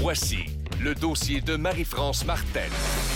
Voici le dossier de Marie-France Martel.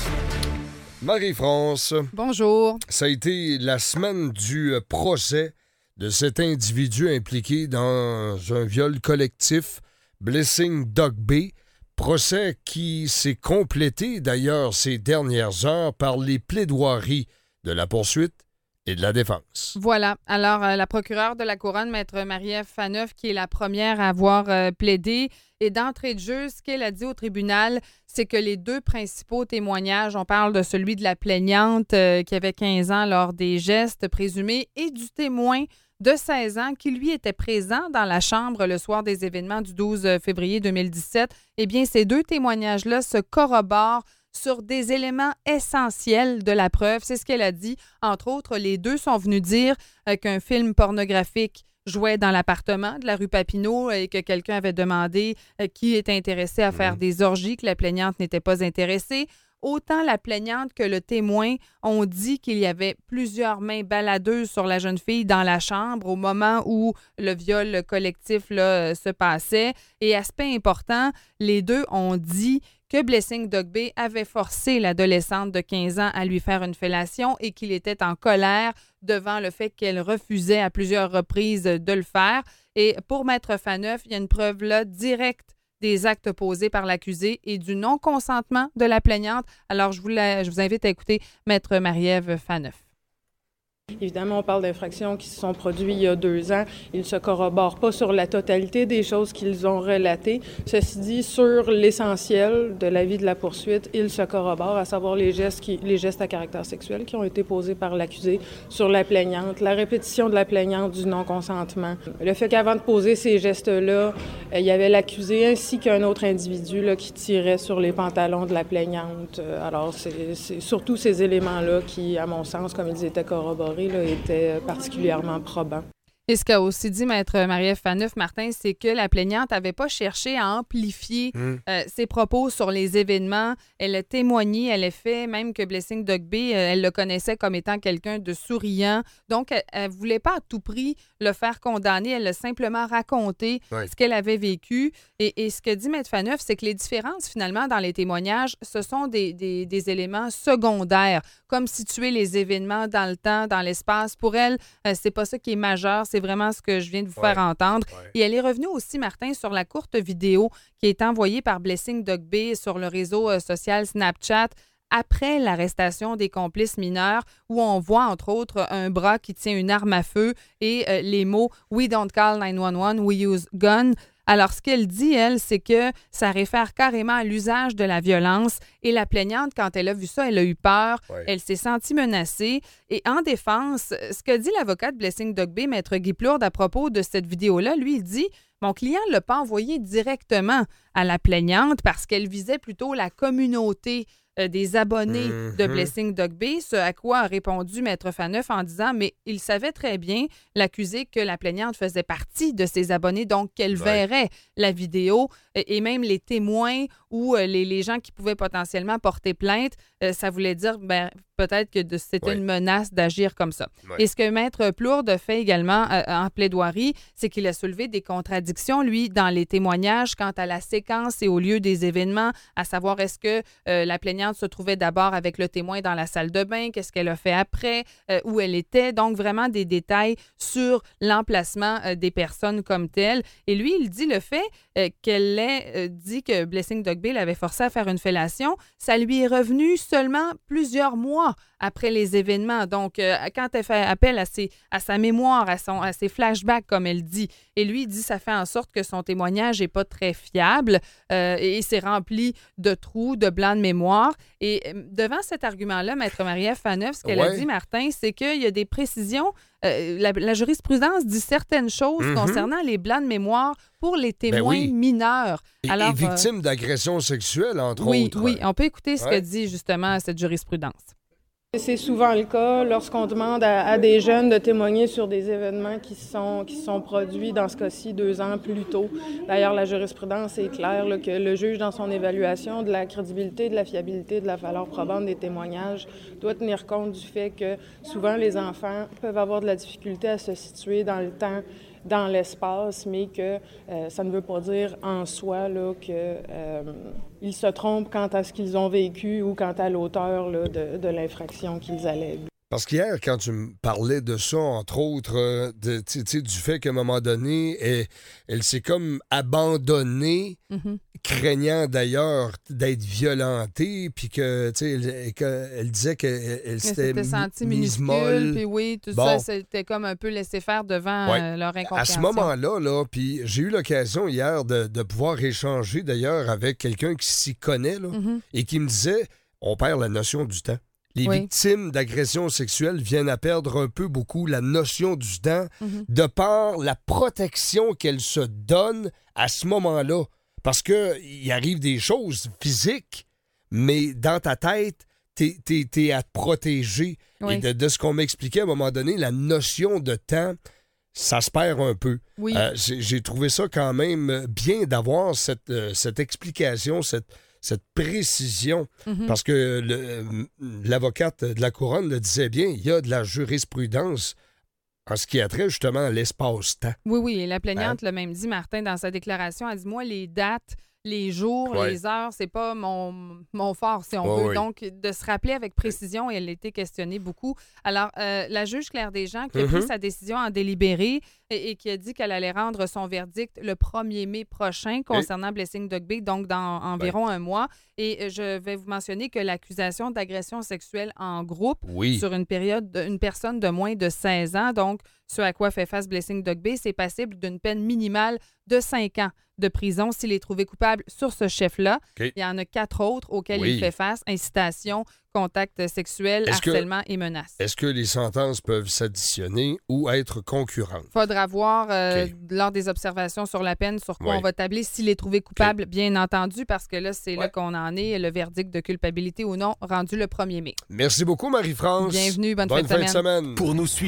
Marie-France. Bonjour. Ça a été la semaine du procès de cet individu impliqué dans un viol collectif, Blessing Dugby. Procès qui s'est complété d'ailleurs ces dernières heures par les plaidoiries de la poursuite et de la défense. Voilà. Alors, la procureure de la Couronne, Maître Marie-Ève Faneuf, qui est la première à avoir plaidé, et d'entrée de jeu, ce qu'elle a dit au tribunal, c'est que les deux principaux témoignages, on parle de celui de la plaignante qui avait 15 ans lors des gestes présumés et du témoin de 16 ans qui, lui, était présent dans la chambre le soir des événements du 12 février 2017, eh bien, ces deux témoignages-là se corroborent sur des éléments essentiels de la preuve. C'est ce qu'elle a dit. Entre autres, les deux sont venus dire qu'un film pornographique jouait dans l'appartement de la rue Papineau et que quelqu'un avait demandé qui était intéressé à faire des orgies, que la plaignante n'était pas intéressée. Autant la plaignante que le témoin ont dit qu'il y avait plusieurs mains baladeuses sur la jeune fille dans la chambre au moment où le viol collectif là, se passait. Et aspect important, les deux ont dit que Blessing Dugby avait forcé l'adolescente de 15 ans à lui faire une fellation et qu'il était en colère devant le fait qu'elle refusait à plusieurs reprises de le faire. Et pour Maître Faneuf, il y a une preuve là directe des actes posés par l'accusé et du non-consentement de la plaignante. Alors, je vous invite à écouter Maître Marie-Ève Faneuf. Évidemment, on parle d'infractions qui se sont produites il y a 2 ans. Ils ne se corroborent pas sur la totalité des choses qu'ils ont relatées. Ceci dit, sur l'essentiel de l'avis de la poursuite, ils se corroborent, à savoir les gestes à caractère sexuel qui ont été posés par l'accusé sur la plaignante, la répétition de la plaignante du non-consentement. Le fait qu'avant de poser ces gestes-là, il y avait l'accusé ainsi qu'un autre individu là, qui tirait sur les pantalons de la plaignante. Alors, c'est surtout ces éléments-là qui, à mon sens, comme ils étaient corroborés, là, était particulièrement probant. Et ce qu'a aussi dit Maître Marie-Ève Faneuf, Martin, c'est que la plaignante n'avait pas cherché à amplifier ses propos sur les événements. Elle a témoigné, elle a fait même que Blessing Dugby, elle le connaissait comme étant quelqu'un de souriant. Donc, elle ne voulait pas à tout prix le faire condamner. Elle a simplement raconté ce qu'elle avait vécu. Et ce que dit Maître Faneuf, c'est que les différences, finalement, dans les témoignages, ce sont des éléments secondaires, comme situer les événements dans le temps, dans l'espace. Pour elle, c'est pas ça qui est majeur, c'est vraiment ce que je viens de vous faire entendre. Et elle est revenue aussi, Martin, sur la courte vidéo qui est envoyée par Blessing Dugby sur le réseau social Snapchat après l'arrestation des complices mineurs, où on voit, entre autres, un bras qui tient une arme à feu et les mots « We don't call 911, we use gun ». Alors, ce qu'elle dit, elle, c'est que ça réfère carrément à l'usage de la violence. Et la plaignante, quand elle a vu ça, elle a eu peur. Elle s'est sentie menacée. Et en défense, ce que dit l'avocat de Blessing Dugby, Maître Guy Plourde, à propos de cette vidéo-là, lui, il dit « Mon client ne l'a pas envoyé directement à la plaignante parce qu'elle visait plutôt la communauté des abonnés de Blessing Dugby, ce à quoi a répondu Maître Faneuf en disant « Mais il savait très bien, l'accusé, que la plaignante faisait partie de ses abonnés, donc qu'elle verrait la vidéo et même les témoins ou les gens qui pouvaient potentiellement porter plainte, ça voulait dire peut-être que c'était une menace d'agir comme ça. » Et ce que Maître Plourde fait également en plaidoirie, c'est qu'il a soulevé des contradictions, lui, dans les témoignages quant à la séquence et au lieu des événements, à savoir est-ce que la plaignante se trouvait d'abord avec le témoin dans la salle de bain, qu'est-ce qu'elle a fait après, où elle était. Donc, vraiment des détails sur l'emplacement des personnes comme telles. Et lui, il dit le fait qu'elle ait dit que Blessing Dugby l'avait forcé à faire une fellation, ça lui est revenu seulement plusieurs mois après les événements. Donc, quand elle fait appel à sa mémoire, à ses flashbacks, comme elle dit, et lui, il dit ça fait en sorte que son témoignage n'est pas très fiable et c'est rempli de trous, de blancs de mémoire. Et devant cet argument-là, Maître Marie-Ève Faneuf, ce qu'elle a dit, Martin, c'est qu'il y a des précisions. La jurisprudence dit certaines choses concernant les blancs de mémoire pour les témoins mineurs. Et victimes d'agressions sexuelles, entre autres. Oui, on peut écouter ce que dit justement cette jurisprudence. C'est souvent le cas lorsqu'on demande à des jeunes de témoigner sur des événements qui sont produits, dans ce cas-ci, 2 ans plus tôt. D'ailleurs, la jurisprudence est claire là, que le juge, dans son évaluation de la crédibilité, de la fiabilité, de la valeur probante des témoignages, doit tenir compte du fait que souvent les enfants peuvent avoir de la difficulté à se situer dans le temps dans l'espace, mais que ça ne veut pas dire en soi là, qu'ils se trompent quant à ce qu'ils ont vécu ou quant à l'auteur là, de l'infraction qu'ils allèguent. Parce qu'hier, quand tu me parlais de ça, entre autres, du fait qu'à un moment donné, elle s'est comme abandonnée, craignant d'ailleurs d'être violentée, puis que, elle disait qu'elle s'était sentie mise minuscule, molle. Puis oui, tout ça, c'était comme un peu laissé faire devant leur incompréhension. À ce moment-là, puis j'ai eu l'occasion hier de pouvoir échanger d'ailleurs avec quelqu'un qui s'y connaît, là, et qui me disait, on perd la notion du temps. Les victimes d'agressions sexuelles viennent à perdre un peu beaucoup la notion du temps de par la protection qu'elles se donnent à ce moment-là. Parce qu'il arrive des choses physiques, mais dans ta tête, t'es à te protéger. Oui. Et de ce qu'on m'expliquait à un moment donné, la notion de temps, ça se perd un peu. Oui. J'ai trouvé ça quand même bien d'avoir cette explication, cette précision, parce que l'avocate de la Couronne le disait bien, il y a de la jurisprudence en ce qui a trait justement à l'espace-temps. Oui, et la plaignante l'a même dit, Martin, dans sa déclaration, elle dit, moi, les dates, les jours, les heures, c'est pas mon fort, si on veut. Oui. Donc, de se rappeler avec précision, et elle a été questionnée beaucoup. Alors, la juge Claire Desjean, qui a pris sa décision en délibéré et qui a dit qu'elle allait rendre son verdict le 1er mai prochain concernant Blessing Dugby, donc dans environ un mois. Et je vais vous mentionner que l'accusation d'agression sexuelle en groupe sur une personne de moins de 16 ans, donc ce à quoi fait face Blessing Dugby, c'est passible d'une peine minimale de 5 ans de prison s'il est trouvé coupable sur ce chef-là. Il y en a 4 autres auxquels il fait face: incitation, contact sexuel, harcèlement et menaces. Est-ce que les sentences peuvent s'additionner ou être concurrentes? Il faudra voir lors des observations sur la peine sur quoi on va tabler s'il est trouvé coupable, bien entendu, parce que là, c'est là qu'on en est, le verdict de culpabilité ou non rendu le 1er mai. Merci beaucoup, Marie-France. Bienvenue, bonne fin fin de semaine. Pour nous suivre